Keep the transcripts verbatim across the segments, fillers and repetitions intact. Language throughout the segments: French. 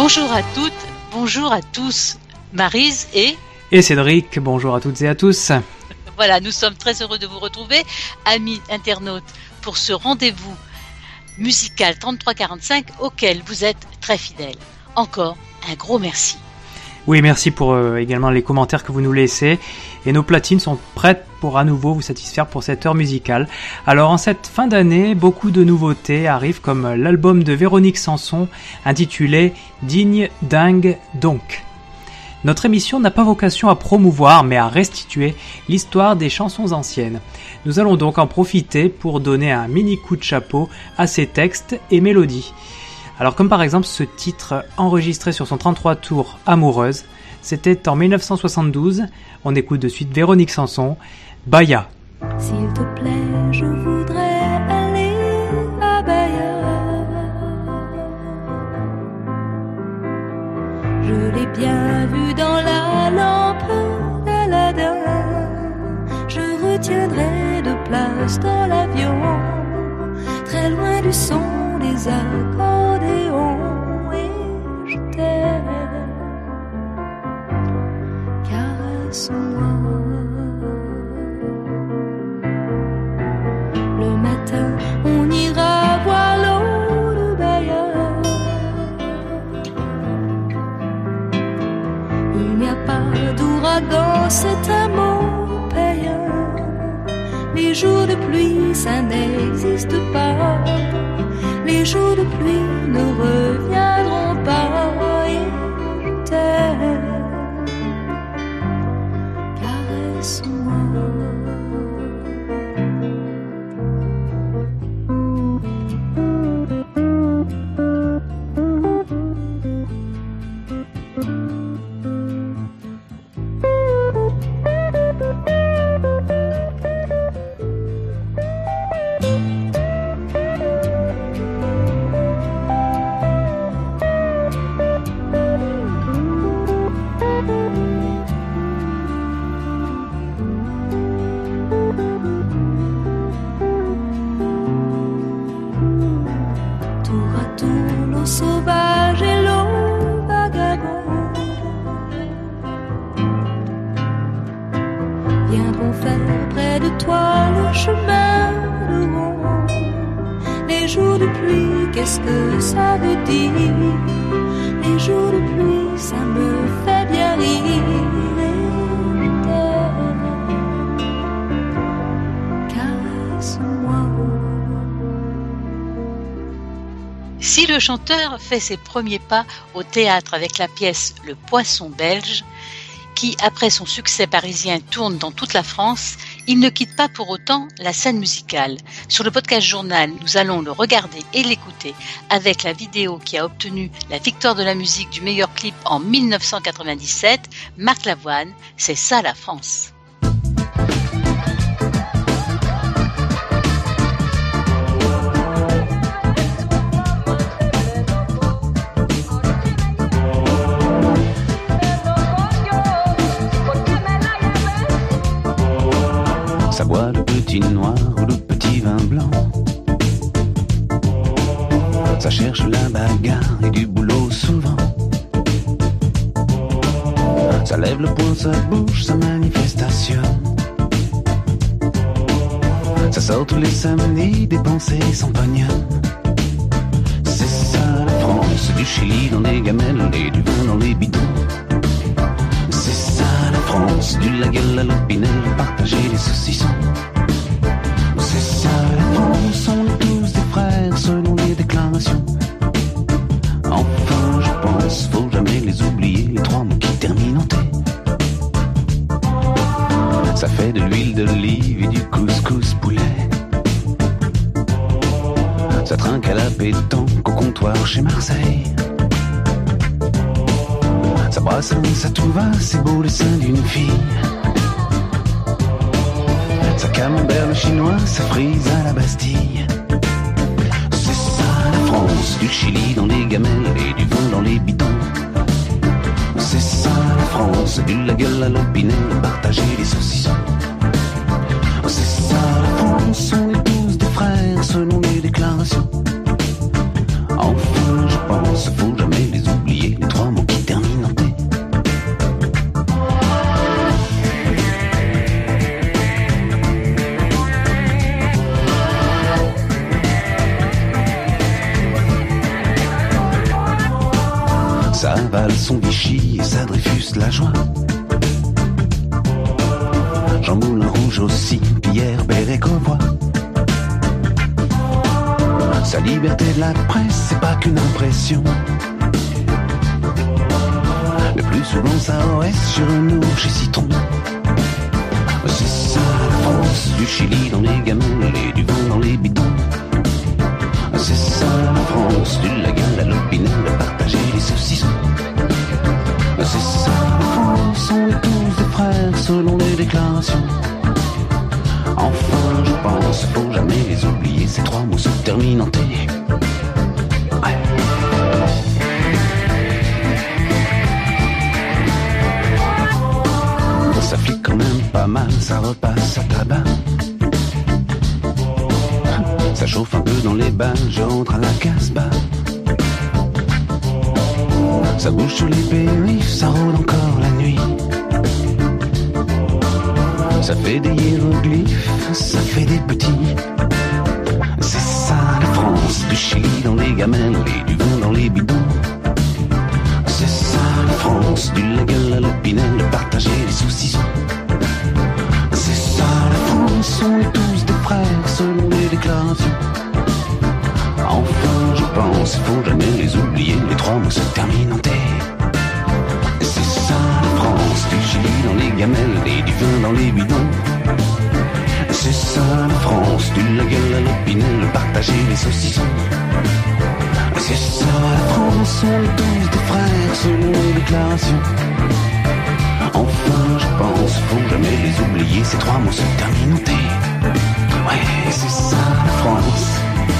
Bonjour à toutes, bonjour à tous, Maryse et... Et Cédric, bonjour à toutes et à tous. Voilà, nous sommes très heureux de vous retrouver, amis internautes, pour ce rendez-vous musical trente-trois quarante-cinq auquel vous êtes très fidèles. Encore un gros merci. Oui, merci pour euh, également les commentaires que vous nous laissez. Et nos platines sont prêtes pour à nouveau vous satisfaire pour cette heure musicale. Alors en cette fin d'année, beaucoup de nouveautés arrivent comme l'album de Véronique Sanson intitulé « Digne, dingue, donc ». Notre émission n'a pas vocation à promouvoir mais à restituer l'histoire des chansons anciennes. Nous allons donc en profiter pour donner un mini coup de chapeau à ces textes et mélodies. Alors comme par exemple ce titre enregistré sur son trente-trois tours Amoureuse, c'était en dix-neuf cent soixante-douze, on écoute de suite Véronique Sanson, Bahia. S'il te plaît, je voudrais aller à Bahia. Je l'ai bien vu dans la lampe d'Aladin. Je retiendrai de place dans l'avion, très loin du son des accordéons, et je t'aime, caresse-moi. Le matin, on ira voir l'eau de Bahia. Il n'y a pas d'ouragan, c'est un mot payant. Les jours de pluie, ça n'existe pas. Les jours de pluie ne reviendront pas, et je t'aime, caresse-moi. Qu'est-ce que ça veut dire? Les jours de pluie, ça me fait bien rire. Je t'aime, caresse-moi. Si le chanteur fait ses premiers pas au théâtre avec la pièce Le Poisson belge, qui, après son succès parisien, tourne dans toute la France, il ne quitte pas pour autant la scène musicale. Sur le podcast Journal, nous allons le regarder et l'écouter avec la vidéo qui a obtenu la victoire de la musique du meilleur clip en dix-neuf cent quatre-vingt-dix-sept, Marc Lavoine, C'est ça la France. Ça boit le petit noir ou le petit vin blanc. Ça cherche la bagarre et du boulot souvent. Ça lève le poing, ça bouge, ça manifestation. Ça sort tous les samedis, dépenser son pognon. C'est ça la France, du Chili dans les gamelles et du vin dans les bidons. C'est ça la France, du la gueule à l'opinel, partager les saucissons. C'est ça la France, on est tous des frères selon les déclarations. Enfin je pense, faut jamais les oublier, les trois mots qui terminent en T. Ça fait de l'huile d'olive et du couscous poulet. Ça trinque à la pétanque au comptoir chez Marseille. Ça brasse, ça tout va, c'est beau le sein d'une fille. Ça camembert le chinois, ça frise à la Bastille. C'est ça la France, du Chili dans les gamelles et du vin dans les bidons. C'est ça la France, du la gueule à l'opinel, partager les saucissons. C'est ça la France, on est tous des frères selon les déclarations. Enfin je pense, faut jamais les oublier, les Laval, son Vichy et sa Dreyfus la joie. Jean Moulin Rouge aussi, Pierre Bérégovoy. Sa liberté de la presse, c'est pas qu'une impression. Le plus souvent ça O S chez Renault, chez Citron. C'est ça la France, du Chili dans les gamelles et du vin dans les bidons. C'est ça la France, du Lagal à l'Opinel, de partager les saucissons. C'est ça la France, on est tous des frères selon les déclarations. Enfin je pense, faut jamais les oublier, ces trois mots se terminent en T. Ouais. Ça flique quand même pas mal, ça repasse à tabac. Ça chauffe un peu dans les bars, je rentre à la Casbah. Ça bouge sur les périphes, ça rôde encore la nuit. Ça fait des hiéroglyphes, ça fait des petits. C'est ça la France, du Chili dans les gamelles et du vin dans les bidons. C'est ça la France, du Lagal à l'Opinel, de partager les saucissons. C'est ça la France, on est tous des frères selon les déclarations. Enfin je pense, faut jamais les oublier, les trois mots se terminent en T. C'est ça la France, du Chili dans les gamelles et du vin dans les bidons. C'est ça la France, du Lagal à l'Opinel, de partager les saucissons. C'est ça la France, on est tous des frères selon les déclarations. Enfin je pense, faut jamais les oublier, ces trois mots se terminent en T. Ouais, c'est ça la France.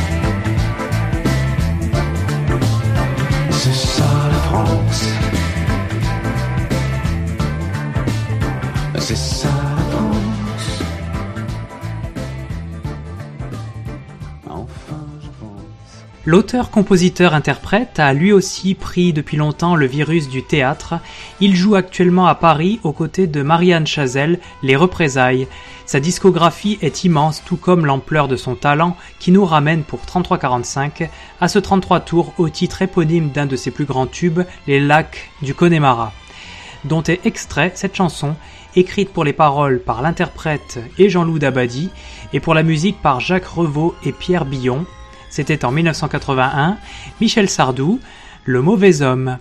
C'est ça la France. C'est ça la France. Enfin je pense. L'auteur-compositeur-interprète a lui aussi pris depuis longtemps le virus du théâtre. Il joue actuellement à Paris aux côtés de Marianne Chazelle, Les Représailles. Sa discographie est immense, tout comme l'ampleur de son talent, qui nous ramène pour trente-trois quarante-cinq à ce trente-trois tours au titre éponyme d'un de ses plus grands tubes, Les Lacs du Connemara, dont est extrait cette chanson, écrite pour les paroles par l'interprète et Jean-Loup Dabadi, et pour la musique par Jacques Revaux et Pierre Billon. C'était en dix-neuf cent quatre-vingt-un, Michel Sardou, Le Mauvais Homme.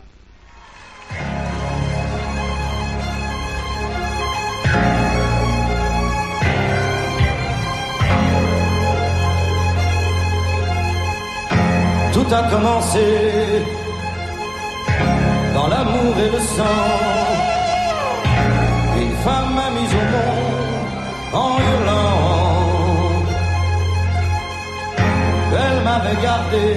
Tout a commencé dans l'amour et le sang. Une femme m'a mise au monde en hurlant. Elle m'avait gardé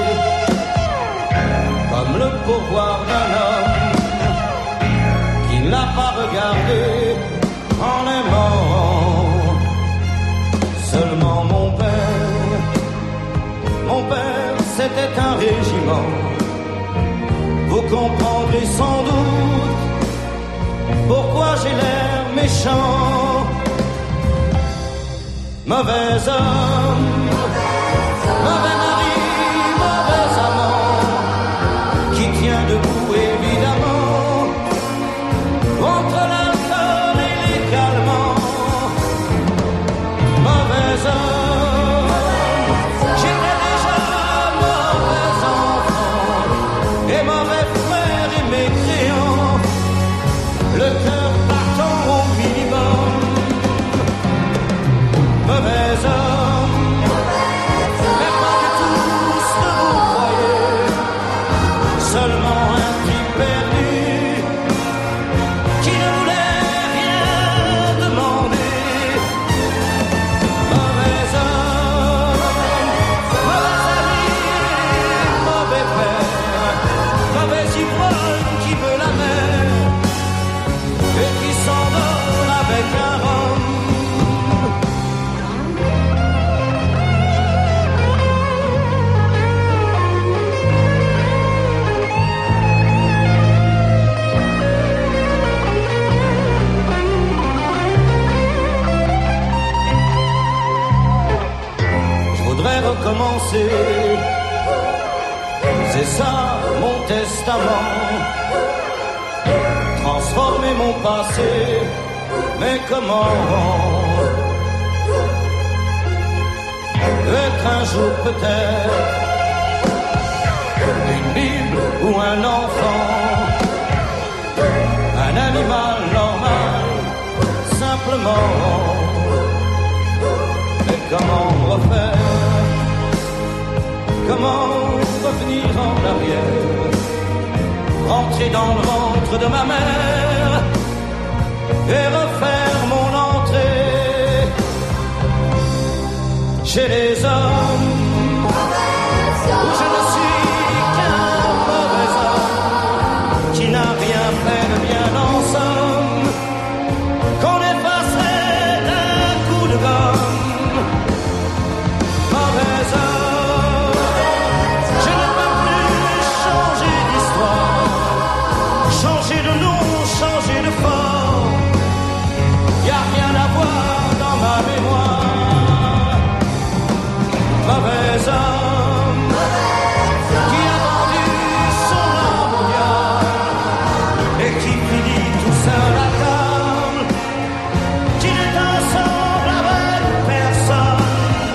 comme le pourboire d'un homme qui ne l'a pas regardé en aimant. Seulement mon père, mon père c'était un régiment. Vous comprendrez sans doute pourquoi j'ai l'air méchant. Mauvais homme, mauvais mari, mauvais amant, qui tient debout évidemment contre l'alcool et les calmants. Mauvais homme, j'étais déjà mauvais enfant et mauvais frère et mécréant, le cœur partant au minimum. Mauvais homme, mais pas du tout ce que vous croyez, seulement un type perdu qui ne voulait rien demander. Mauvais homme, mauvais ami, mauvais père, mauvais ivrogne qui veut la mer et qui s'endort avec un rhum. Je voudrais recommencer c'est ça mon testament. Transformer mon passé, mais comment? Être un jour peut-être une Bible ou un enfant, un animal normal, simplement. Mais comment refaire? Comment revenir en arrière? Rentrer dans le ventre de ma mère et refaire mon entrée chez les hommes où je ne suis qu'un mauvais homme qui n'a rien fait de bien en somme, qu'on effacerait d'un coup de gomme. Mauvais homme, je ne peux plus changer d'histoire, changer de nom, changer de forme. Y a rien à voir dans ma mémoire. Mauvais homme qui a vendu son âme au diable et qui finit tout seul à table, qui n'est ensemble avec personne.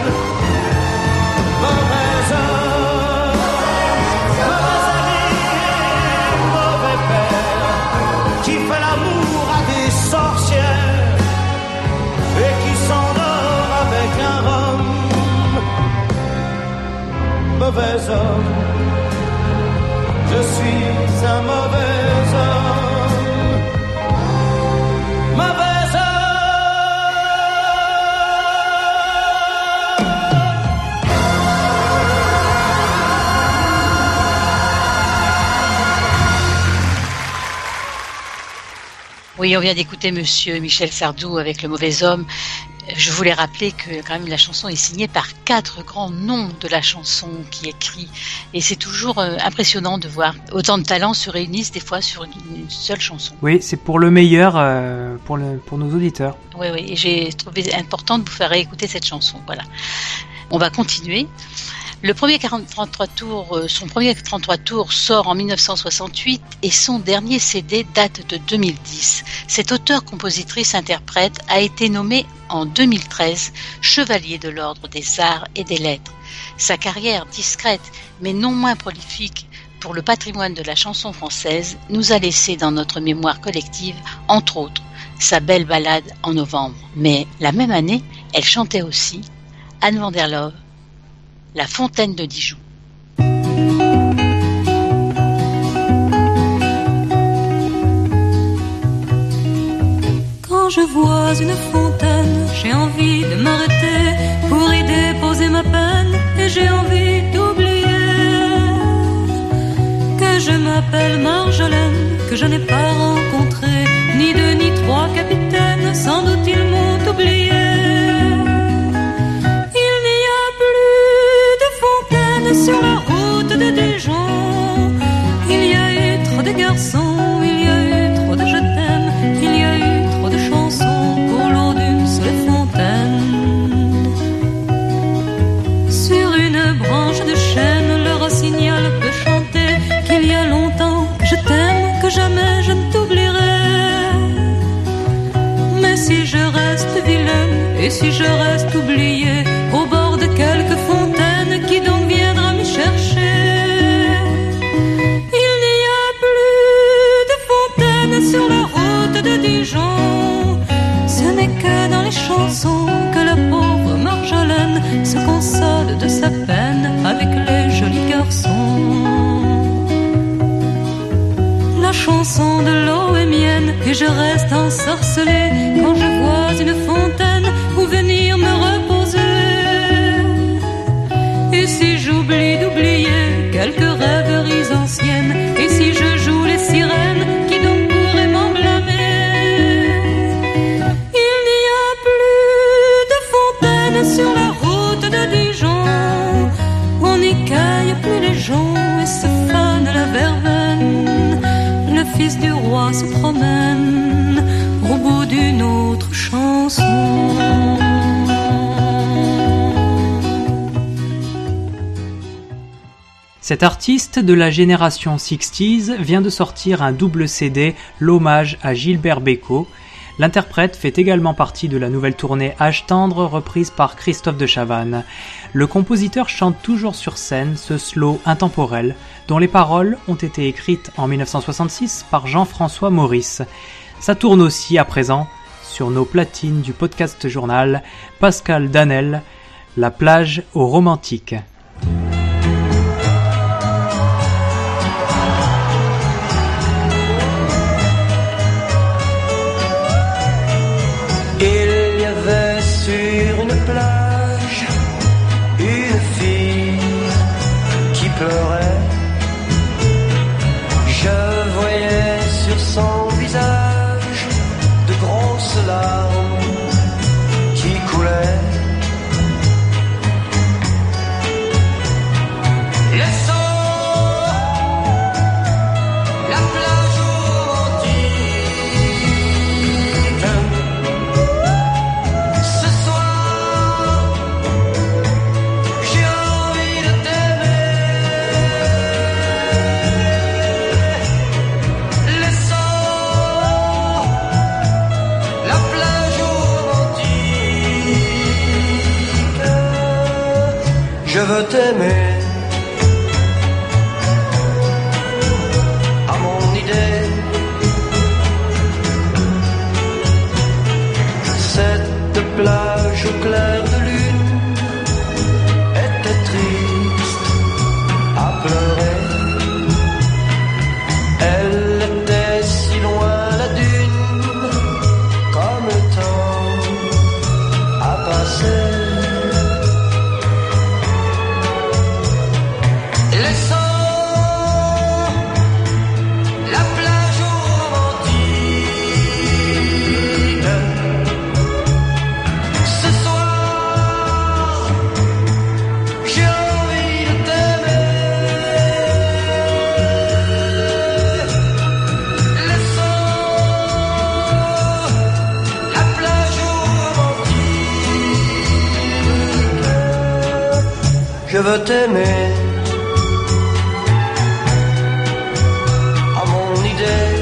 Mauvais homme, mauvais ami et mauvais père, qui fait l'amour à des sorcières et qui s'endort avec un rhum. Mauvais homme, je suis un mauvais homme. Mauvais Oui, on vient d'écouter Monsieur Michel Sardou avec Le Mauvais Homme. Je voulais rappeler que quand même la chanson est signée par quatre grands noms de la chanson qui écrit, et c'est toujours euh, impressionnant de voir autant de talents se réunissent des fois sur une, une seule chanson. Oui, c'est pour le meilleur euh, pour, le, pour nos auditeurs. Oui, oui, et j'ai trouvé important de vous faire écouter cette chanson. Voilà. On va continuer. Le premier trente-trois tours, euh, son premier trente-trois tours sort en dix-neuf cent soixante-huit et son dernier C D date de deux mille dix. Cet auteur-compositrice-interprète a été nommé en deux mille treize chevalier de l'Ordre des Arts et des Lettres. Sa carrière discrète mais non moins prolifique pour le patrimoine de la chanson française nous a laissé dans notre mémoire collective, entre autres, sa belle ballade En novembre. Mais la même année, elle chantait aussi Anne van der Love, La Fontaine de Dijon. Quand je vois une fontaine, j'ai envie de m'arrêter pour y déposer ma peine, et j'ai envie d'oublier que je m'appelle Marjolaine, que je n'ai pas rencontré ni deux ni trois capitaines, sans doute ils m'ont oublié. Il n'y a plus de fontaine sur la route de Dijon. Il y a eu trop de garçons, il y a eu trop de je t'aime, il y a eu trop de chansons pour l'eau d'une seule fontaine. Sur une branche de chêne, le rossignol peut chanter qu'il y a longtemps que je t'aime, que jamais je ne t'oublierai. Mais si je reste vilaine et si je reste oubliée au bord de quelque fontaine, qui donc viendra m'y chercher? Il n'y a plus de fontaine sur la route de Dijon. Ce n'est que dans les chansons que la pauvre Marjolaine se console de sa peine avec les jolis garçons. La chanson de l'eau est mienne et je reste ensorcelée quand je vois une fontaine où venir me reposer. Et si j'oublie d'oublier quelques rêveries anciennes, et si je joue les sirènes, qui donc pourrait m'en blâmer? Il n'y a plus de fontaine sur la route de Dijon. On n'y cueille plus les joncs et se fane la verveine. Le fils du roi se promène au bout d'une autre chanson. Cet artiste de la génération sixties vient de sortir un double C D, l'hommage à Gilbert Bécaud. L'interprète fait également partie de la nouvelle tournée Âge tendre reprise par Christophe de Chavannes. Le compositeur chante toujours sur scène ce slow intemporel dont les paroles ont été écrites en dix-neuf cent soixante-six par Jean-François Maurice. Ça tourne aussi à présent sur nos platines du podcast journal Pascal Danel, La plage aux romantiques. Il y avait sur une plage une fille qui pleurait. Je voyais sur son visage de grosses larmes qui coulaient. Je veux t'aimer à mon idée. Cette plage au clair de lune était triste à pleurer. Elle était si loin la dune, comme le temps a passé. Je veux t'aimer à mon idée.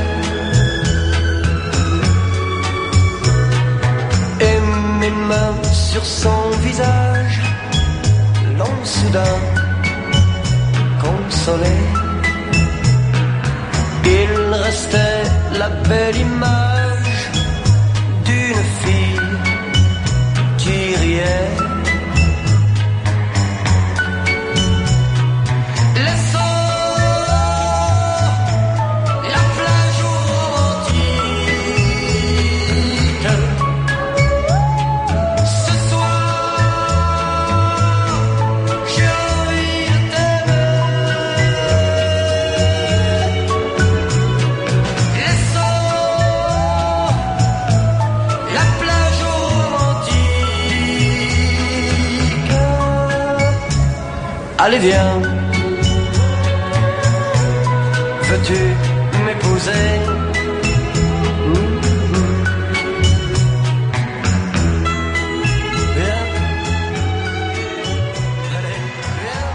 Et mes mains sur son visage l'ont soudain consolé. Il restait la belle image d'une fille qui riait. Allez viens, veux-tu m'épouser? Viens, allez, viens.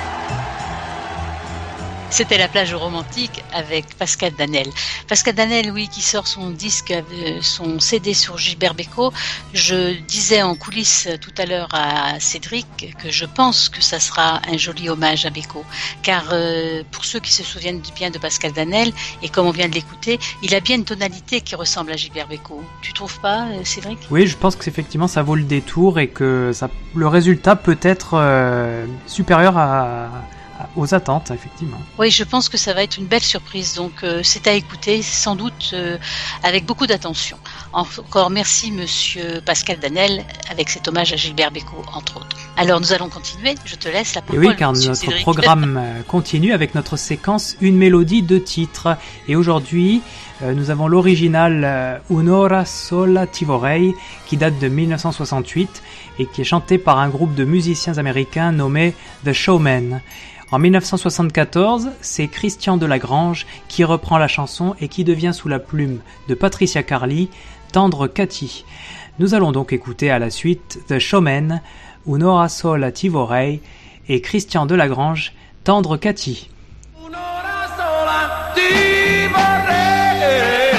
C'était La plage romantique avec Pascal Danel. Pascal Danel, oui, qui sort son disque, son C D sur Gilbert Bécaud. Je disais en coulisses tout à l'heure à Cédric que je pense que ça sera un joli hommage à Bécaud. Car euh, pour ceux qui se souviennent bien de Pascal Danel, et comme on vient de l'écouter, il a bien une tonalité qui ressemble à Gilbert Bécaud. Tu trouves pas, Cédric? Oui, je pense que effectivement ça vaut le détour et que ça, le résultat peut être euh, supérieur à... aux attentes, effectivement. Oui, je pense que ça va être une belle surprise, donc euh, c'est à écouter, sans doute euh, avec beaucoup d'attention. Encore merci Monsieur Pascal Danel avec cet hommage à Gilbert Bécaud, entre autres. Alors nous allons continuer, je te laisse la parole. Et oui, car notre Cédric. programme continue avec notre séquence Une mélodie, deux titres. Et aujourd'hui, euh, nous avons l'original euh, Un'ora sola ti vorrei, qui date de dix-neuf cent soixante-huit et qui est chanté par un groupe de musiciens américains nommé The Showmen. En dix-neuf cent soixante-quatorze, c'est Christian Delagrange qui reprend la chanson et qui devient sous la plume de Patricia Carly, Tendre Cathy. Nous allons donc écouter à la suite The Showmen, Un'ora sola ti vorrei et Christian Delagrange Tendre Cathy. Un'ora sola ti vorrei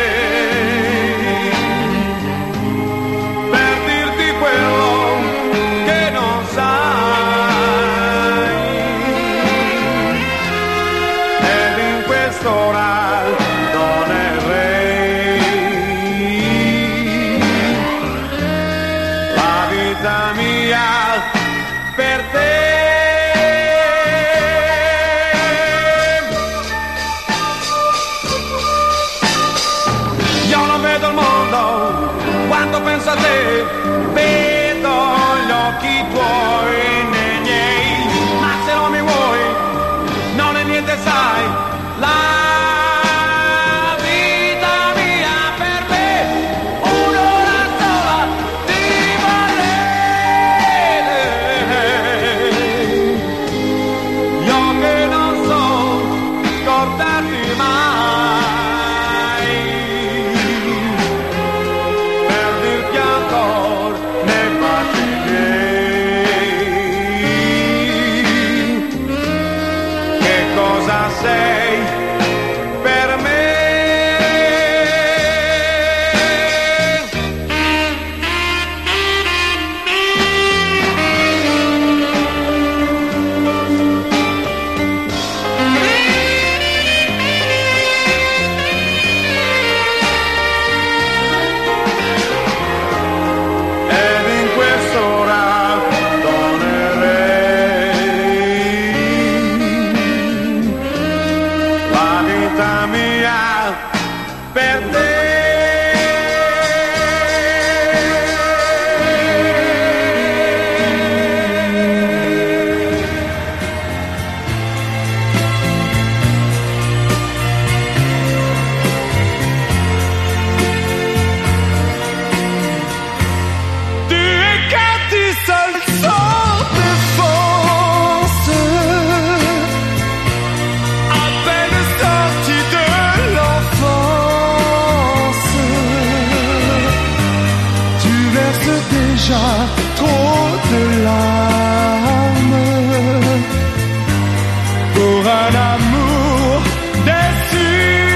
per dirti quello che non sai, ed in quest'ora non errei. La vita mia per te. Quando penso a te, vedo gli occhi tuoi nei miei, ma se non mi vuoi, non è niente, sai, la vita mia per me, un'ora sola ti vorrei, io che non so scordarti mai. Sei per me. Ed in quest'ora la mia per te. Tu es Cathy, seule sans défense, à peine sortie de l'enfance. Tu verses déjà trop de larmes pour un amour déçu.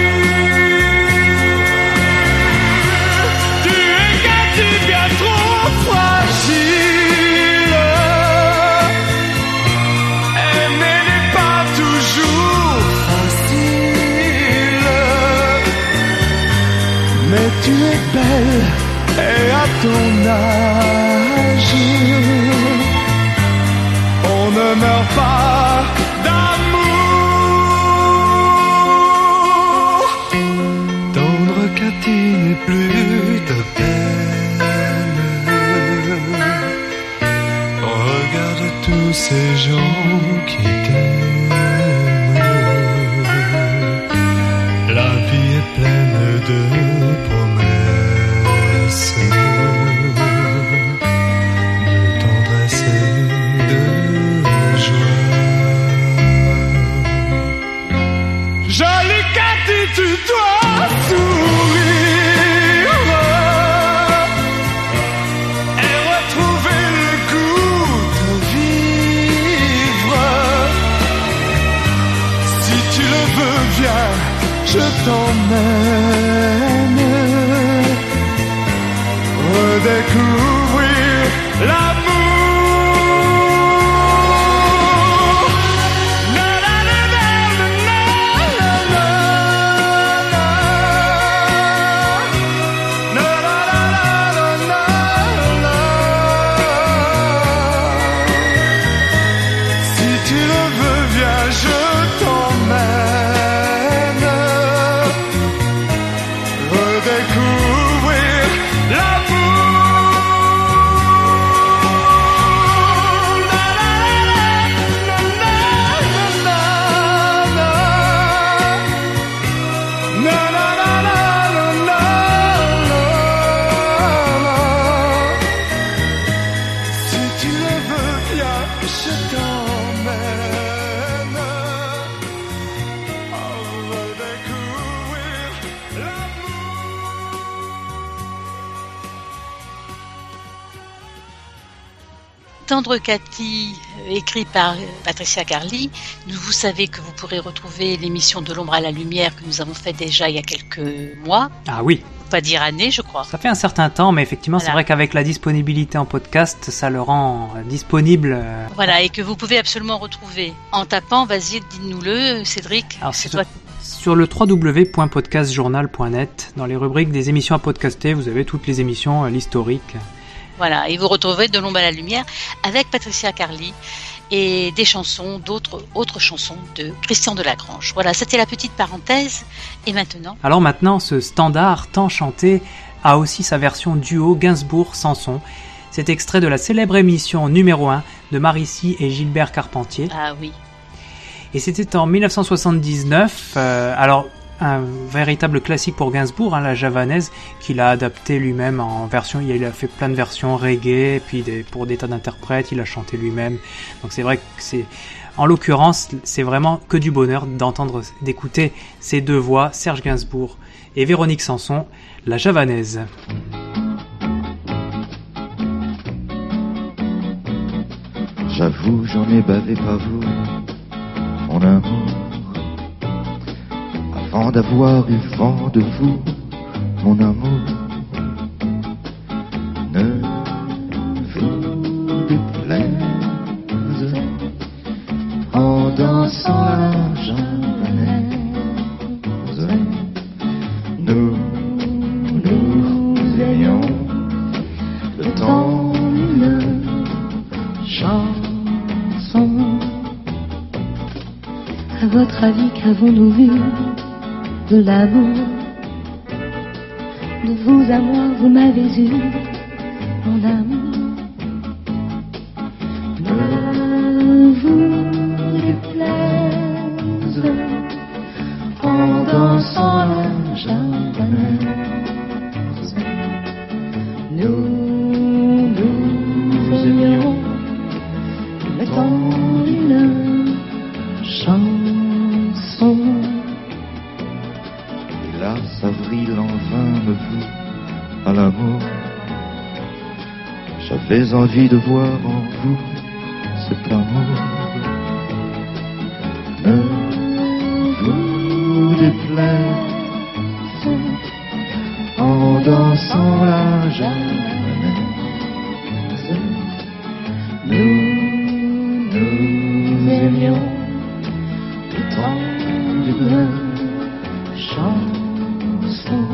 Tu es Cathy, bien trop fragile. Aimer n'est pas toujours facile, mais tu es belle et à ton âge, on ne meurt pas d'amour. Tendre Cathy n'est plus de peine. Regarde tous ces gens qui t'aiment. La vie est pleine de promesses, de tendresse et de joie. Jolie Cathy, tu dois sourire et retrouver le goût de vivre. Si tu le veux, viens, je t'emmène redécouvrir l'amour. Na, na, na, na, na, na, na, na, na, na, na, na. Si tu le veux, viens, je t'emmène redécouvrir l'amour. Tendre Cathy, écrit par Patricia Carly. Vous savez que vous pourrez retrouver l'émission De l'ombre à la lumière que nous avons fait déjà il y a quelques mois. Ah oui. Pas dire années, je crois. Ça fait un certain temps, mais effectivement, voilà. C'est vrai qu'avec la disponibilité en podcast, ça le rend disponible. Voilà, et que vous pouvez absolument retrouver en tapant, vas-y, dis-nous-le, Cédric. Alors, c'est toi. Sur le w w w point podcast journal point net, dans les rubriques des émissions à podcaster, vous avez toutes les émissions, l'historique. Voilà, et vous retrouvez De l'ombre à la lumière avec Patricia Carly et des chansons, d'autres autres chansons de Christian Delagrange. Voilà, c'était la petite parenthèse. Et maintenant ? Alors maintenant, ce standard tant chanté a aussi sa version duo Gainsbourg-Sanson. C'est extrait de la célèbre émission numéro un de Marici et Gilbert Carpentier. Ah oui. Et c'était en dix-neuf cent soixante-dix-neuf. Euh, alors, un véritable classique pour Gainsbourg, hein, la javanaise, qu'il a adapté lui-même en version. Il a fait plein de versions reggae, et puis des, pour des tas d'interprètes, il a chanté lui-même. Donc c'est vrai que c'est, en l'occurrence, c'est vraiment que du bonheur d'entendre, d'écouter ces deux voix, Serge Gainsbourg et Véronique Sanson, la javanaise. J'avoue, j'en ai bavé pas vous, mon amour. Avant d'avoir eu vent de vous, mon amour, ne vous déplaise en dansant la javanaise. Nous, nous aimions le temps d'une chanson. À votre avis, qu'avons-nous vu de l'amour? De vous à moi, vous m'avez eu, mon amour. Ne vous déplaise en dansant la javanaise. Nous, nous aimions le temps d'une chanson. Hélas, avril en vain me voue à l'amour. J'avais envie de voir en vous cet amour. Ne vous déplaise en dansant la javanaise. Nous, nous aimions le temps d'une chanson.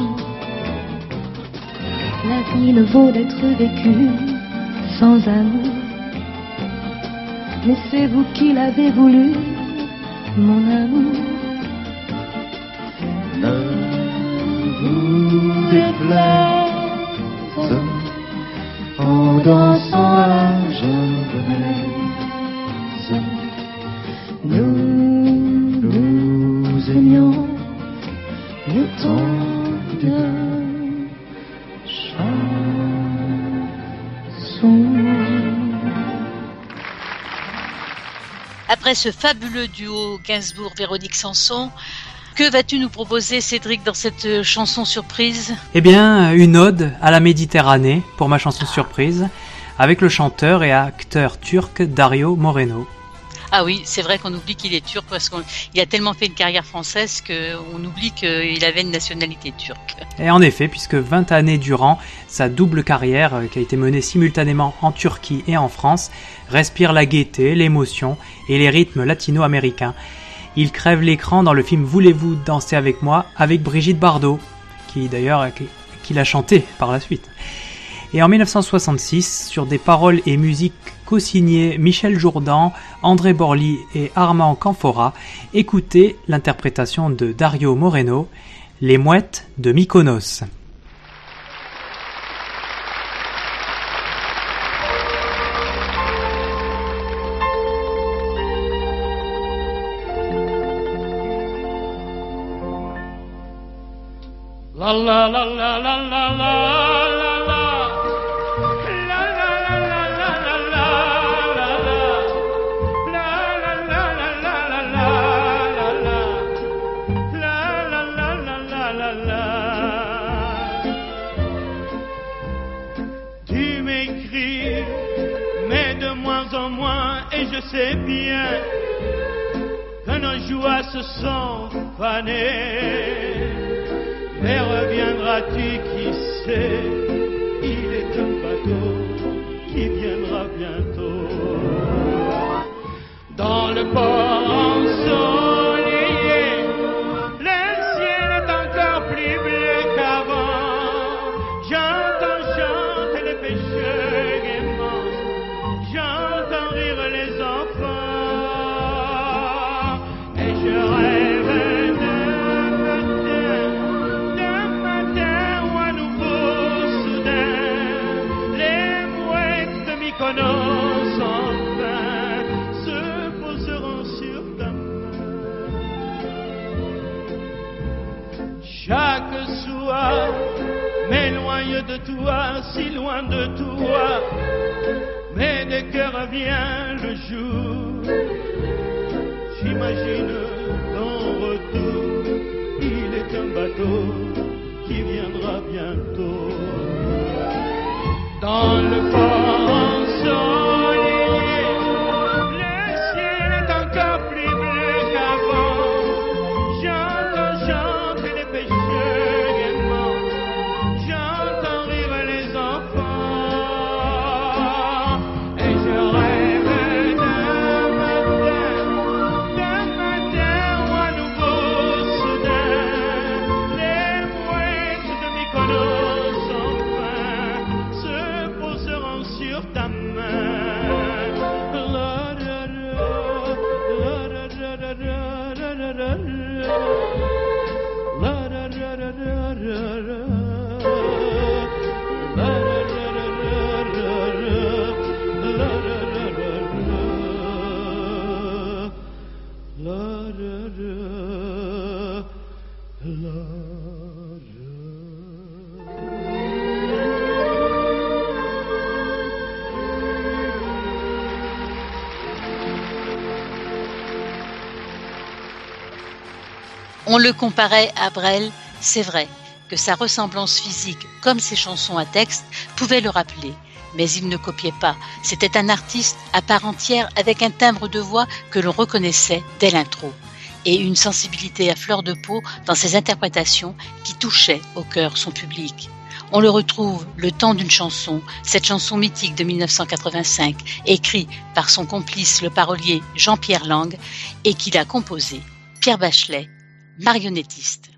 La vie ne vaut d'être vécue sans amour. Mais c'est vous qui l'avez voulu, mon amour. Ne vous déplaise en dansant la javanaise. Nous, nous aimions le temps de chanson. Après ce fabuleux duo Gainsbourg-Véronique Sanson, que vas-tu nous proposer, Cédric, dans cette chanson surprise ? Eh bien, une ode à la Méditerranée pour ma chanson surprise, avec le chanteur et acteur turc Dario Moreno. Ah oui, c'est vrai qu'on oublie qu'il est turc parce qu'il a tellement fait une carrière française qu'on oublie qu'il avait une nationalité turque. Et en effet, puisque vingt années durant, sa double carrière, qui a été menée simultanément en Turquie et en France, respire la gaieté, l'émotion et les rythmes latino-américains. Il crève l'écran dans le film Voulez-vous danser avec moi avec Brigitte Bardot, qui d'ailleurs qui, qui l'a chanté par la suite. Et en dix-neuf cent soixante-six, sur des paroles et musiques co-signées Michel Jourdan, André Borly et Armand Canfora, écoutez l'interprétation de Dario Moreno, Les Mouettes de Mykonos. La la la la la la la la la. La la la la la la la la. La la la la la la la la. La la la la la la la. Tu m'écris, mais de moi moins en moins, et je sais bien que nos joies se sont fanées. Mais reviendras-tu, qui sait, il est un bateau qui viendra bientôt. Dans le port ensoleillé, le ciel est encore plus bleu qu'avant. J'entends chanter les pêcheurs gaiement, j'entends rire les enfants, et je rêve d'un matin, d'un matin où à nouveau soudain, les mouettes de Mykonos enfin se poseront sur ta main. Chaque soir m'éloigne de toi, si loin de toi, mais dès que revient le jour, j'imagine ton retour. Il est un bateau qui viendra bientôt. Dans le port ensoleillé, le ciel est encore plus bleu qu'avant. J'entends chanter les pêcheurs gaiement, j'entends rire les enfants, et je rêve d'un matin, d'un matin où à nouveau soudain, les mouettes de Mykonos enfin se poseront sur ta main. La, la, la, la, la, la, la, la, la, la, la. La, la, la, la, la, la, la. La, la, la, la, la, la, la. La, la, la, la, la. La, la, la, la, la. On le comparait à Brel, c'est vrai que sa ressemblance physique, comme ses chansons à texte, pouvait le rappeler. Mais il ne copiait pas. C'était un artiste à part entière avec un timbre de voix que l'on reconnaissait dès l'intro. Et une sensibilité à fleur de peau dans ses interprétations qui touchait au cœur son public. On le retrouve le temps d'une chanson, cette chanson mythique de mille neuf cent quatre-vingt-cinq, écrite par son complice le parolier Jean-Pierre Lang et qu'il a composé, Pierre Bachelet, marionnettiste.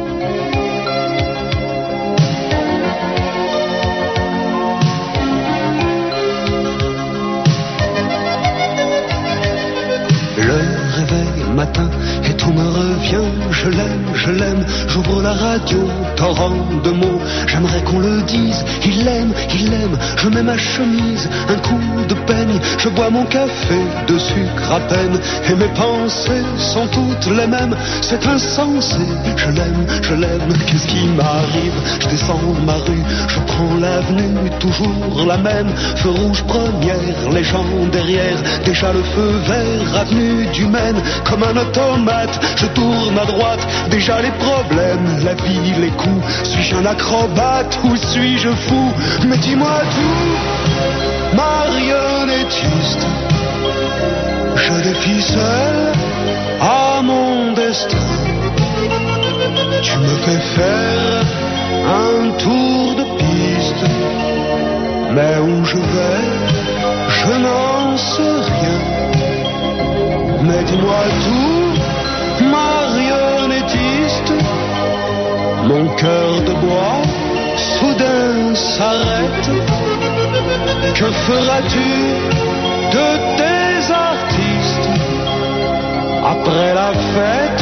Le réveil matin et tout me revient, je l'aime, je l'aime, j'ouvre la radio, torrent de mots, j'aimerais qu'on le dise, il l'aime, il l'aime, je mets ma chemise, un coup de peigne, je bois mon café de sucre à peine, et mes pensées sont toutes les mêmes, c'est insensé, je l'aime, je l'aime, qu'est-ce qui m'arrive, je descends ma rue, je prends l'avenue, toujours la même, feu rouge première, les gens derrière, déjà le feu vert, avenue du Maine, comme un automate, je tourne à droite, déjà les problèmes, la vie, les coups, suis-je un acrobate ou suis-je fou? Mais dis-moi tout, marionnettiste, je défie seul à mon destin, tu me fais faire un tour de piste, mais où je vais, je n'en sais rien. Mais dis-moi tout, marionnettiste, mon cœur de bois soudain s'arrête. Que feras-tu de tes artistes après la fête?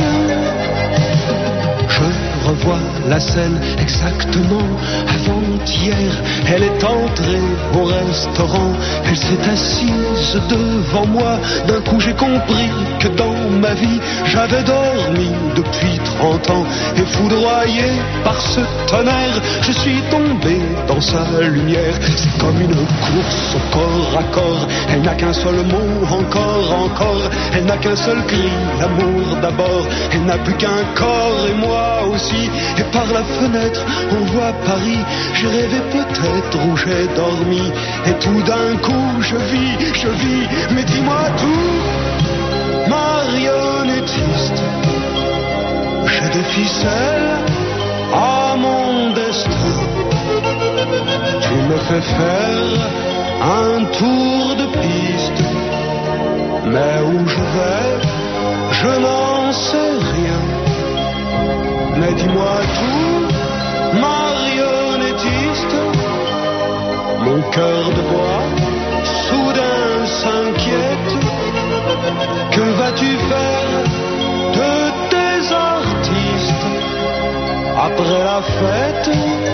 Je revois la scène exactement avant-hier. Elle est entrée au restaurant, elle s'est assise devant moi. D'un coup j'ai compris que dans ma vie j'avais dormi depuis trente ans. Et foudroyé par ce tonnerre, je suis tombé dans sa lumière. C'est comme une course au corps à corps. Elle n'a qu'un seul mot, encore, encore. Elle n'a qu'un seul cri, l'amour d'abord. Elle n'a plus qu'un corps et moi aussi. et par la fenêtre on voit Paris. J'ai rêvé peut-être où j'ai dormi, et tout d'un coup je vis, je vis, mais dis-moi tout, marionnettiste. J'ai des ficelles à mon destin. Tu me fais faire un tour de piste, mais où je vais, je n'en sais rien. Mais dis-moi tout, marionnettiste. Mon cœur de bois soudain s'inquiète. Que vas-tu faire de tes artistes après la fête?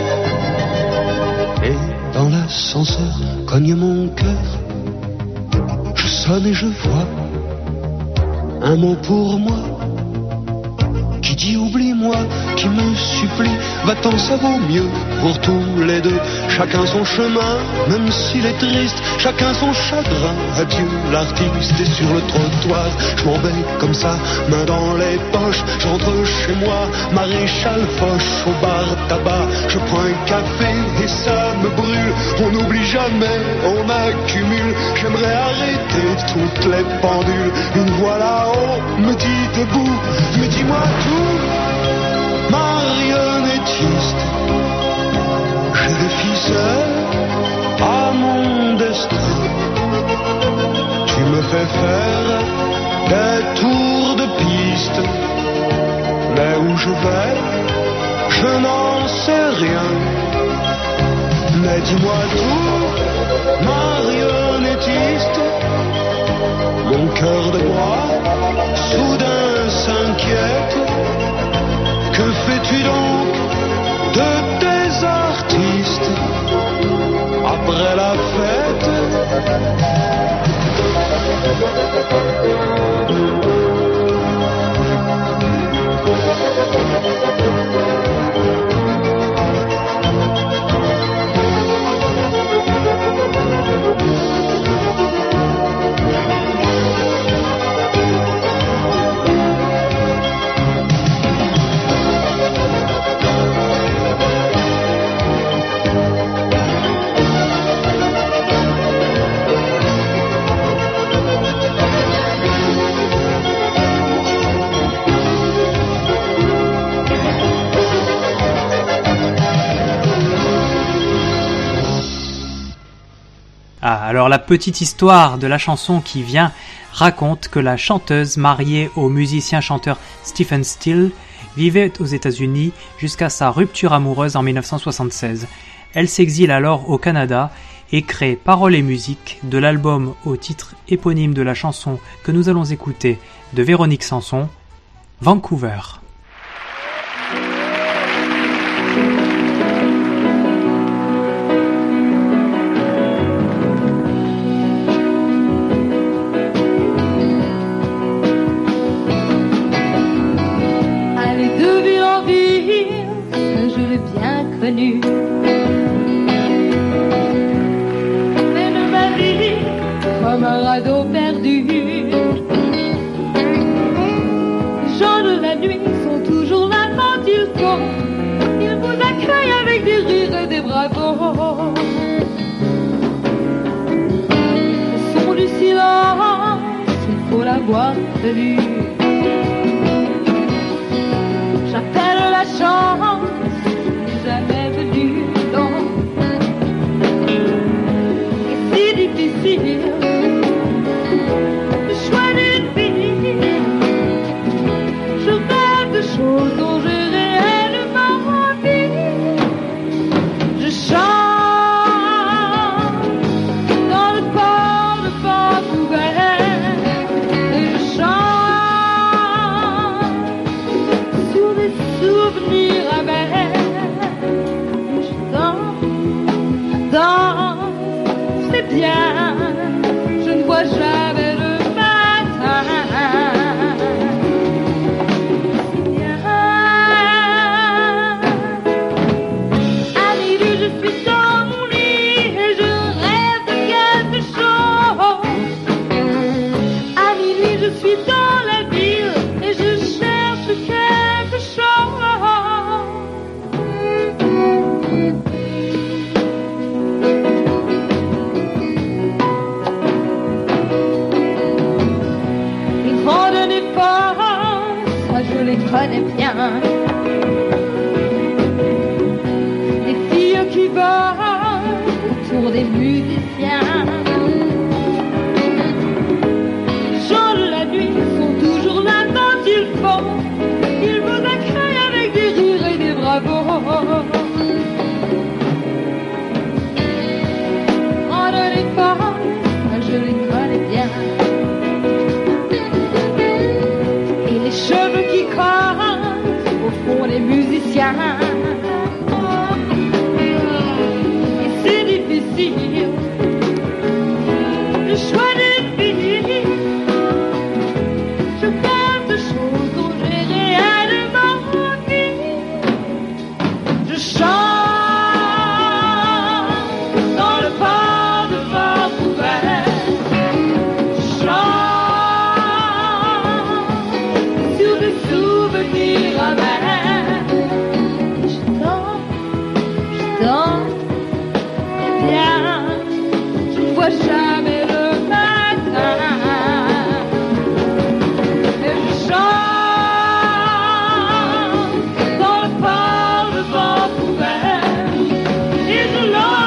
Et dans l'ascenseur cogne mon cœur. Je sonne et je vois un mot pour moi qui dit oublie-moi, qui me supplie. Va-t'en, ça vaut mieux pour tous les deux. Chacun son chemin, même s'il est triste. Chacun son chagrin. Adieu l'artiste. Et sur le trottoir, je m'embête comme ça, main dans les poches. Je rentre chez moi, maréchal Foch au bar tabac. Je prends un café et ça me brûle. On n'oublie jamais, on accumule. J'aimerais arrêter toutes les pendules. Une voix là-haut me dit debout, mais dis-moi tout, marionnettiste. J'ai des ficelles à mon destin. Tu me fais faire des tours de piste, mais où je vais, je n'en sais rien. Mais dis-moi tout, marionnettiste. Mon cœur de bois soudain s'inquiète. Que fais-tu donc de tes artistes après la fête? Ah, alors la petite histoire de la chanson qui vient raconte que la chanteuse mariée au musicien-chanteur Stephen Stills vivait aux États-Unis jusqu'à sa rupture amoureuse en dix-neuf cent soixante-seize. Elle s'exile alors au Canada et crée Paroles et musique de l'album au titre éponyme de la chanson que nous allons écouter de Véronique Sanson, Vancouver. Mène ma vie comme un radeau perdu. Les gens de la nuit sont toujours là quand ils sont. Ils vous accueillent avec des rires et des bravos. Le son du silence, il faut l'avoir tenu. J'appelle la chance, jamais venu, non. Et si difficile, le choix d'une vie. Je rêve de choses dont j'ai réellement envie. Je chante dans le port de Vancouver. Et je chante sur des souvenirs amers. C'est bien, je ne vois jamais le matin. C'est bien. À minuit, je suis dans mon lit et je rêve de quelque chose. À minuit, je suis dans la ville et je cherche quelque chose. connais bien. Des filles qui volent autour des musiciens. Les gens de la nuit sont toujours là quand ils font. Ils vous accueillent avec des rires et des bravos. Oh, ne les pas, je les connais bien. Et les cheveux qui cassent au fond des musiciens. Et c'est difficile le choix d'une fille. Je parle de choses dont j'ai réellement envie. Je chante dans le port de Vancouver. Je chante sur des souvenirs amers. Je danse, je danse, eh bien, je ne vois jamais le matin. Et je chante dans le port de Vancouver. Et je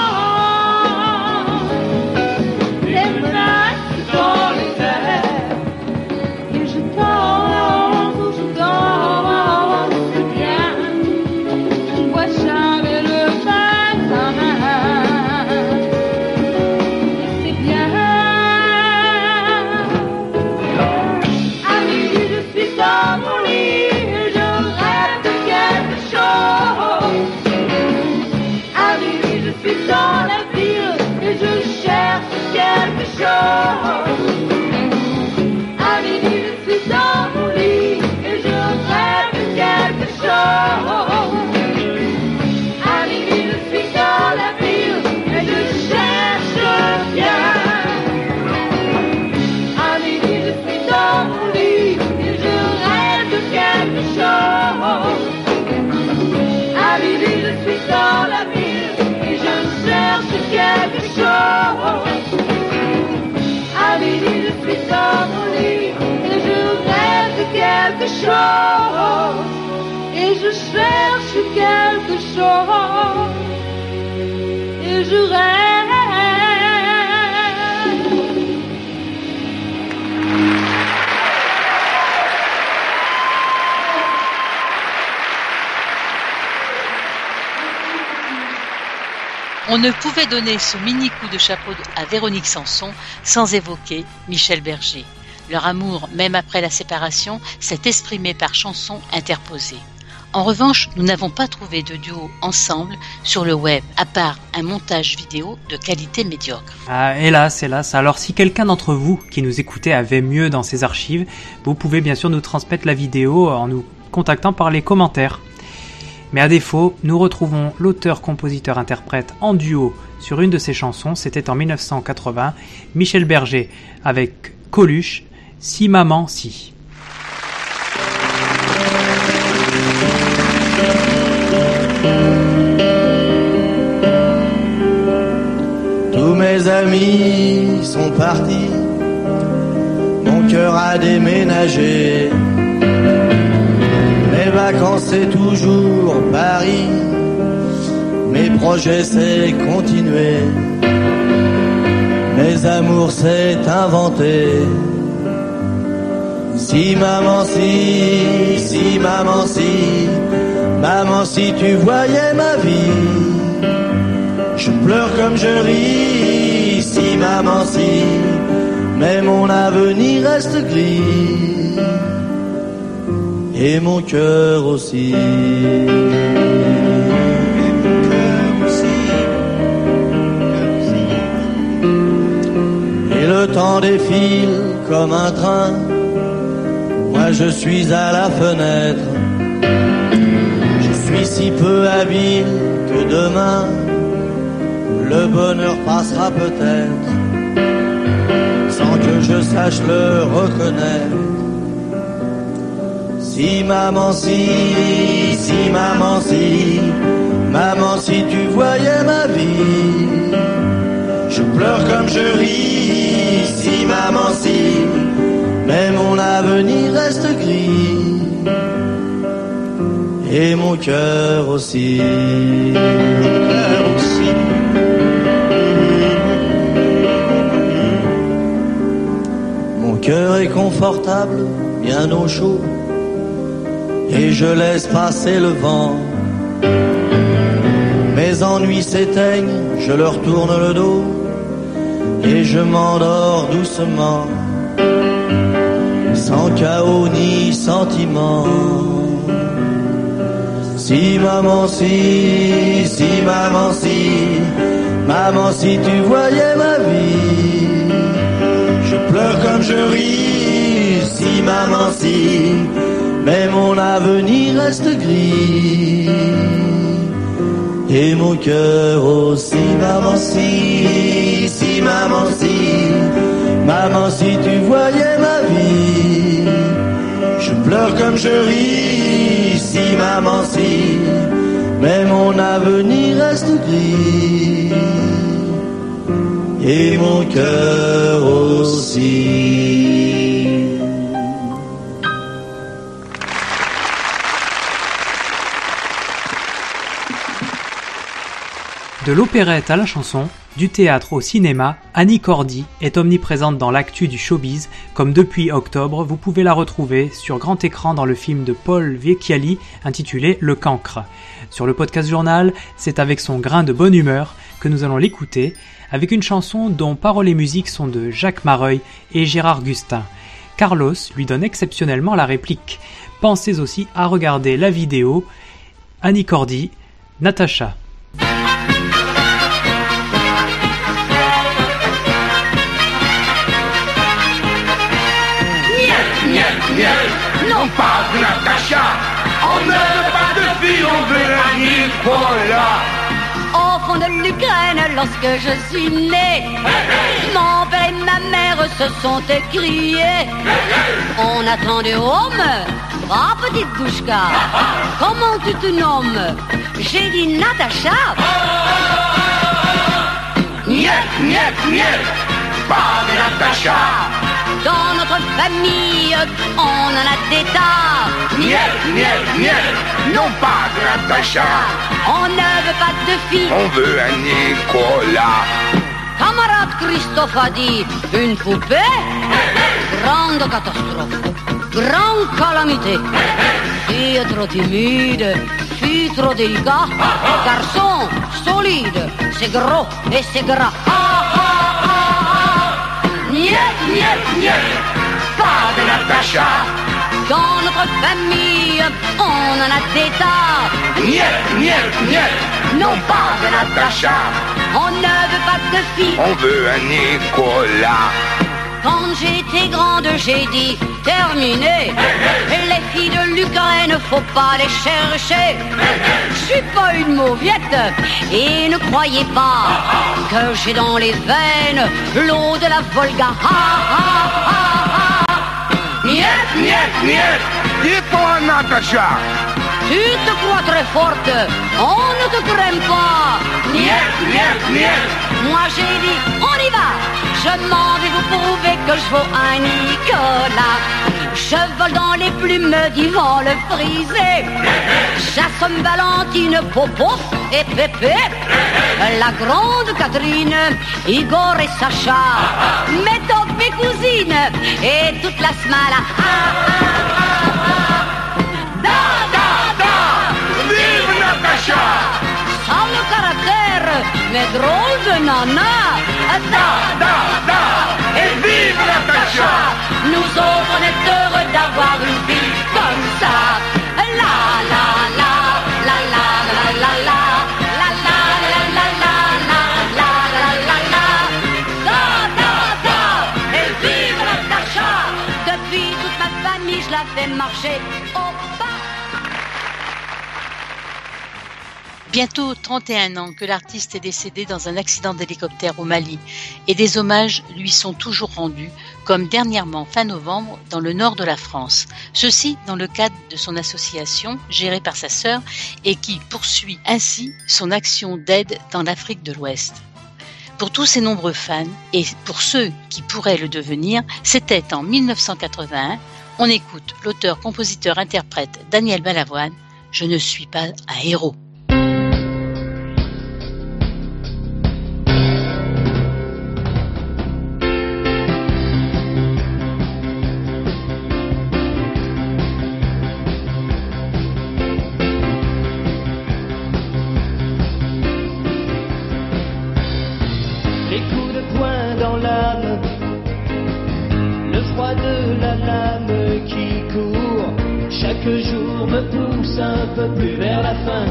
lance les menaces dans les airs. Et je danse, je danse, c'est bien. Je ne vois jamais le matin. Et c'est bien. À minuit, je suis dans mon lit et je rêve de quelque chose. À minuit, je suis dans la ville et je cherche quelque chose. À minuit, je suis dans mon lit et je rêve de quelque chose. À minuit, je suis dans la ville et je cherche bien. À minuit, je suis dans mon lit et je rêve de quelque chose. À minuit, je suis dans la ville et je cherche quelque chose. À minuit, je suis dans mon lit et je rêve de quelque chose. Et je cherche quelque chose. Et je rêve. On ne pouvait donner ce mini coup de chapeau à Véronique Sanson sans évoquer Michel Berger. Leur amour, même après la séparation, s'est exprimé par chansons interposées. En revanche, nous n'avons pas trouvé de duo ensemble sur le web, à part un montage vidéo de qualité médiocre. Ah, hélas, hélas. Alors si quelqu'un d'entre vous qui nous écoutait avait mieux dans ses archives, vous pouvez bien sûr nous transmettre la vidéo en nous contactant par les commentaires. Mais à défaut, nous retrouvons l'auteur, compositeur, interprète en duo sur une de ses chansons. C'était en dix-neuf cent quatre-vingts, Michel Berger avec Coluche, Si Maman Si. Tous mes amis sont partis, mon cœur a déménagé. Mes vacances c'est toujours Paris, mes projets c'est continuer, mes amours c'est inventer. Si maman si, si maman si, maman si tu voyais ma vie, je pleure comme je ris. Si maman si, mais mon avenir reste gris. Et mon cœur aussi. Et le temps défile comme un train, moi je suis à la fenêtre. Je suis si peu habile que demain le bonheur passera peut-être sans que je sache le reconnaître. Si maman si, si maman si, maman si tu voyais ma vie, je pleure comme je ris. Si maman si, mais mon avenir reste gris. et mon cœur aussi. Mon cœur aussi. Mon cœur est confortable, bien au chaud, et je laisse passer le vent. Mes ennuis s'éteignent, je leur tourne le dos, et je m'endors doucement, sans chaos ni sentiment. Si maman si, si maman si, maman si tu voyais ma vie, je pleure comme je ris, si maman si, mais mon avenir reste gris, et mon cœur aussi. Maman si, si maman si, maman si tu voyais ma vie, je pleure comme je ris, si maman si, mais mon avenir reste gris, et mon cœur aussi. De l'opérette à la chanson, du théâtre au cinéma, Annie Cordy est omniprésente dans l'actu du showbiz, comme depuis octobre, vous pouvez la retrouver sur grand écran dans le film de Paul Vecchiali intitulé Le Cancre. Sur le podcast journal, c'est avec son grain de bonne humeur que nous allons l'écouter, avec une chanson dont paroles et musique sont de Jacques Mareuil et Gérard Gustin. Carlos lui donne exceptionnellement la réplique. Pensez aussi à regarder la vidéo Annie Cordy, Natacha. Non pas de Natacha, on ne veut pas de fille, on veut un Nicolas. Au fond de l'Ukraine, lorsque je suis né, mon père et ma mère se sont écriés. On attendait homme, ah petite douchka, comment tu te nommes? J'ai dit Natacha. Niet, niet, niet, pas de Natacha. Dans notre famille, on en a des tas. Niet, niet, niet, non pas de Natacha. On ne veut pas de fille, on veut un Nicolas. Camarade Christophe a dit, une poupée, grande catastrophe, grande calamité. Fille trop timide, fille trop délicat, garçon solide, c'est gros et c'est gras. Niet, niet, niet, pas de Natacha. Dans notre famille, on en a des tas. Niet, niet, niet, non pas de Natacha. On ne veut pas de fille, on veut un Nicolas. Quand j'étais grande, j'ai dit terminé. Les filles de l'Ukraine, faut pas les chercher. Je suis pas une mauviette et ne croyez pas que j'ai dans les veines l'eau de la Volga. Niet, niet, niet, dis-toi Natacha. Tu te crois très forte, on ne te craint pas. Niet, niet, niet. Moi j'ai dit on y va. Je m'en vais vous prouver que je vaux un Nicolas. Je vole dans les plumes d'Ivan le frisé. J'assomme Valentine, Popo et Pépé. La grande Catherine, Igor et Sacha. Mes tocs, mes cousines et toute la smala. Da, da, da, vive Natacha. Sans le caractère, mais drôle de nana. Da, da, da, et vive Natacha. Nous autres on est heureux d'avoir une fille comme ça. La la la, la la la la la, la la la la la la, la la la la, da da da, et vive Natacha. Depuis toute ma famille je la fais marcher au pas. Bientôt trente et un ans que l'artiste est décédé dans un accident d'hélicoptère au Mali et des hommages lui sont toujours rendus, comme dernièrement fin novembre dans le nord de la France. Ceci dans le cadre de son association gérée par sa sœur et qui poursuit ainsi son action d'aide dans l'Afrique de l'Ouest. Pour tous ses nombreux fans et pour ceux qui pourraient le devenir, c'était en mille neuf cent quatre-vingt-un. On écoute l'auteur, compositeur, interprète Daniel Balavoine, je ne suis pas un héros. Les coups de poing dans l'âme, le froid de la lame qui court, chaque jour me pousse un peu plus vers la fin.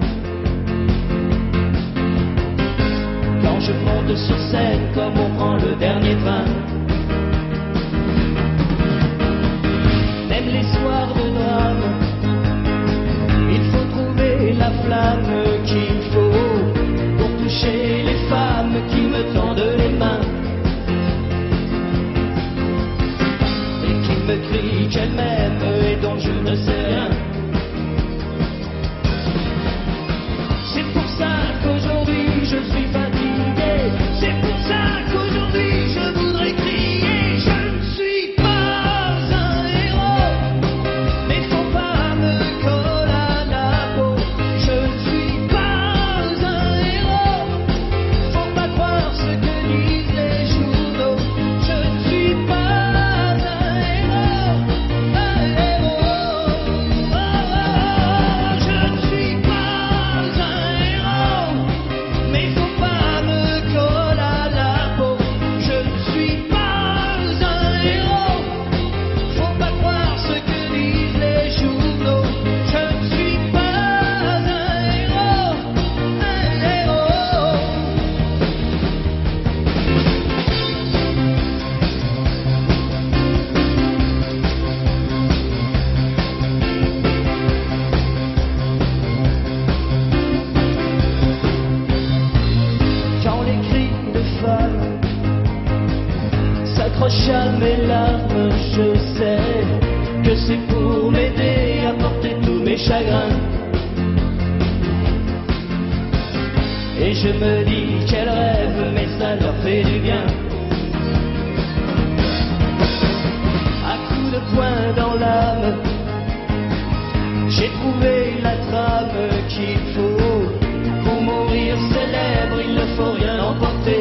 Quand je monte sur scène comme on prend le dernier train, même les soirs de drame, il faut trouver la flamme qu'il faut pour toucher les femmes qui me tendent les mains et qui me crient qu'elles m'aiment et dont je ne sais rien. C'est pour ça qu'aujourd'hui je suis fatigué, c'est pour ça qu'aujourd'hui je voudrais crier. Je ne suis pas un héros, mais faut pas me coller à la peau. Je ne suis pas un héros, faut pas croire ce que disent les journaux. Je ne suis pas un héros, un héros. Oh, oh, oh. Je ne suis pas un héros, mais faut pas me coller à la peau. Je ne suis pas un héros, faut pas croire ce que disent les journaux. Je ne suis pas un héros, un héros. Quand les cris de femmes s'accrochent à mes larmes, je sais que c'est pour m'aider à porter tous mes chagrins. Et je me dis qu'elles rêvent, mais ça leur fait du bien. À coups de poing dans l'âme, j'ai trouvé la trame qu'il faut. Pour mourir célèbre, il ne faut rien emporter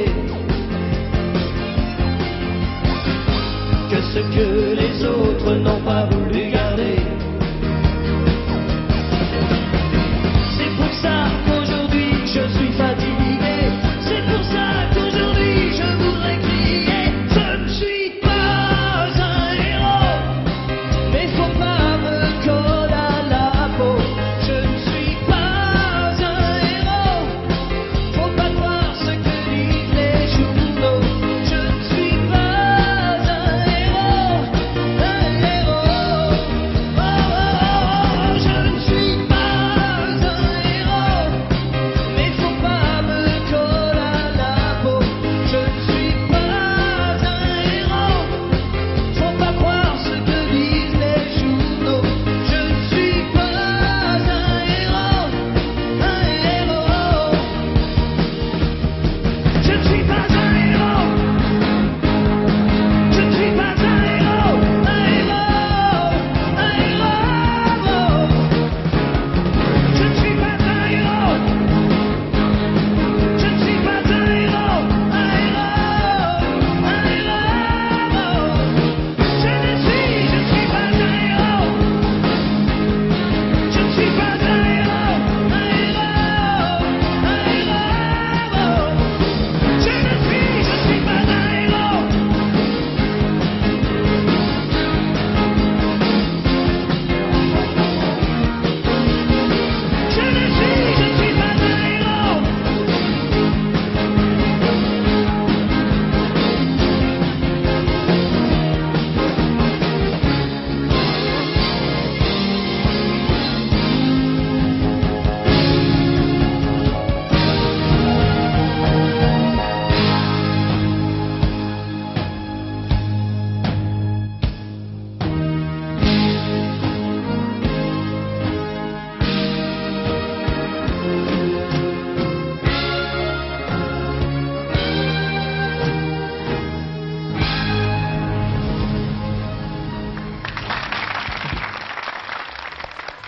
que ce que les autres n'ont pas voulu garder. C'est pour ça qu'aujourd'hui je suis fatigué, c'est pour ça qu'aujourd'hui je voudrais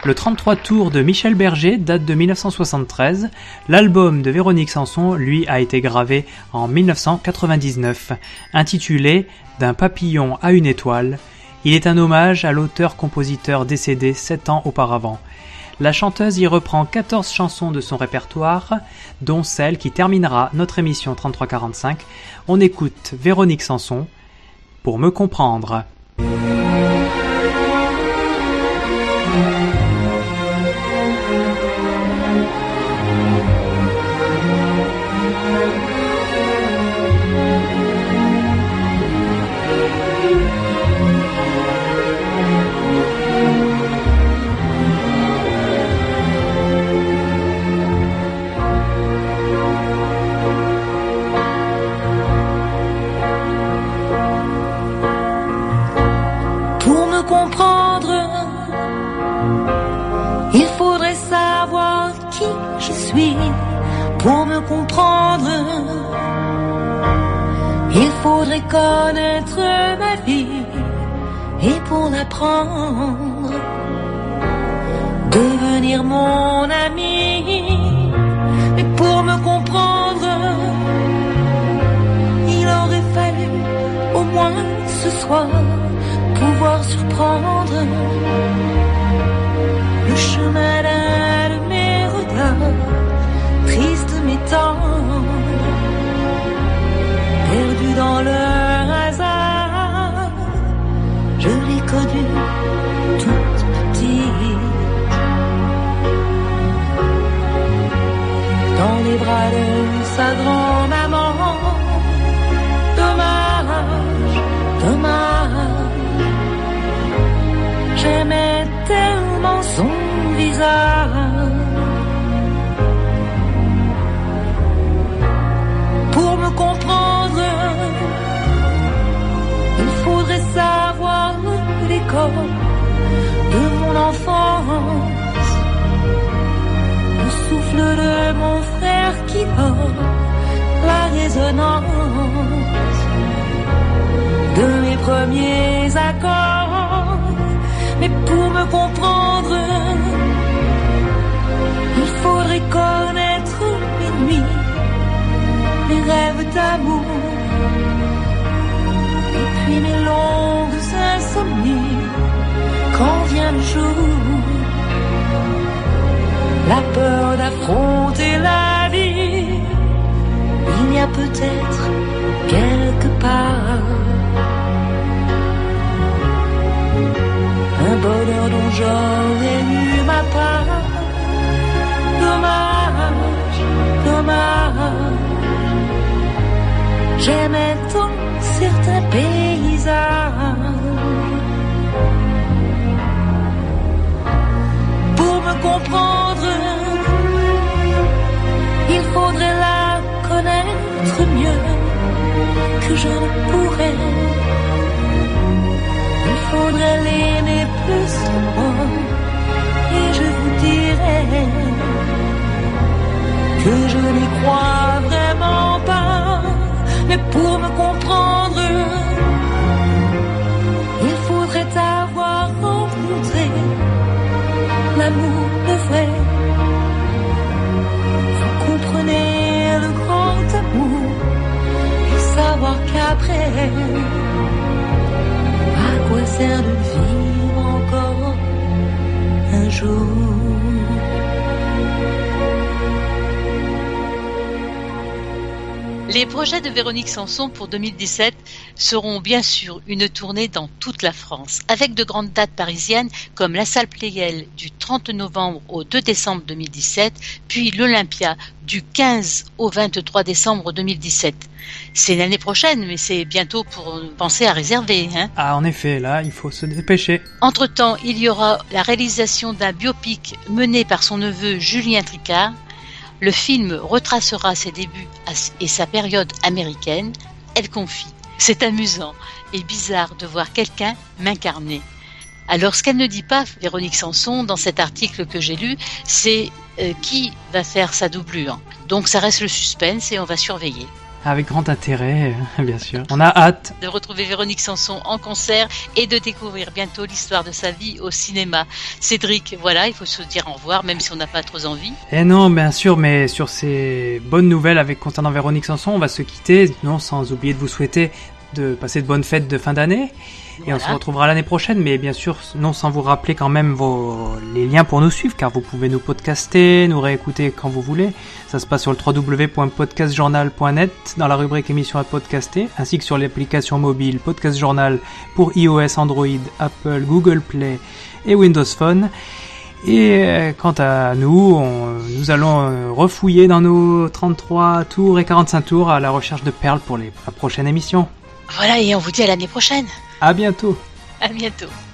Le trente-trois tours de Michel Berger date de mille neuf cent soixante-treize. L'album de Véronique Sanson, lui, a été gravé en mille neuf cent quatre-vingt-dix-neuf. Intitulé « D'un papillon à une étoile », il est un hommage à l'auteur-compositeur décédé sept ans auparavant. La chanteuse y reprend quatorze chansons de son répertoire, dont celle qui terminera notre émission trente-trois quarante-cinq. On écoute Véronique Sanson, « Pour me comprendre ». Pour me comprendre, il faudrait connaître ma vie, et pour l'apprendre, devenir mon ami. Mais pour me comprendre, il aurait fallu au moins ce soir pouvoir surprendre le chemin d'un de mes regards, triste mais tendre, perdu dans le hasard. Je l'ai connue toute petite, dans les bras de sa grand-maman. Dommage, dommage, j'aimais tellement son visage. Pour me comprendre, il faudrait savoir l'école de mon enfance, le souffle de mon frère qui dort, la résonance de mes premiers accords. Mais pour me comprendre, il faudrait connaître mes nuits, mes rêves d'amour, et puis mes longues insomnies. Quand vient le jour, la peur d'affronter la vie, il y a peut-être quelque part un bonheur dont j'aurais eu ma part. Dommage, dommage, j'aimais tant certains paysages. Pour me comprendre, il faudrait la connaître mieux que je ne pourrais. Il faudrait l'aimer plus que moi, et je vous dirais que je n'y crois vraiment pas. Mais pour me comprendre, il faudrait avoir rencontré l'amour de vrai. Vous comprenez le grand amour, et savoir qu'après, à quoi sert de vivre encore un jour? Les projets de Véronique Sanson pour deux mille dix-sept seront bien sûr une tournée dans toute la France, avec de grandes dates parisiennes comme la Salle Pleyel du trente novembre au deux décembre deux mille dix-sept, puis l'Olympia du quinze au vingt-trois décembre deux mille dix-sept. C'est l'année prochaine, mais c'est bientôt pour penser à réserver. Hein. Ah, en effet, là, il faut se dépêcher. Entre-temps, il y aura la réalisation d'un biopic mené par son neveu Julien Tricard. Le film retracera ses débuts et sa période américaine. Elle confie: c'est amusant et bizarre de voir quelqu'un m'incarner. Alors, ce qu'elle ne dit pas, Véronique Sanson, dans cet article que j'ai lu, c'est euh, qui va faire sa doublure. Donc, ça reste le suspense et on va surveiller. Avec grand intérêt, bien sûr. On a hâte de retrouver Véronique Sanson en concert et de découvrir bientôt l'histoire de sa vie au cinéma. Cédric, voilà, il faut se dire au revoir, même si on n'a pas trop envie. Eh non, bien sûr, mais sur ces bonnes nouvelles avec concernant Véronique Sanson, on va se quitter, non sans oublier de vous souhaiter de passer de bonnes fêtes de fin d'année. Et voilà. On se retrouvera l'année prochaine, mais bien sûr, non sans vous rappeler quand même vos, les liens pour nous suivre, car vous pouvez nous podcaster, nous réécouter quand vous voulez. Ça se passe sur le w w w point podcast journal point net, dans la rubrique émissions à podcaster, ainsi que sur l'application mobile Podcast Journal pour iOS, Android, Apple, Google Play et Windows Phone. Et euh, quant à nous, on, nous allons euh, refouiller dans nos trente-trois tours et quarante-cinq tours à la recherche de perles pour les, la prochaine émission. Voilà, et on vous dit à l'année prochaine. À bientôt. À bientôt.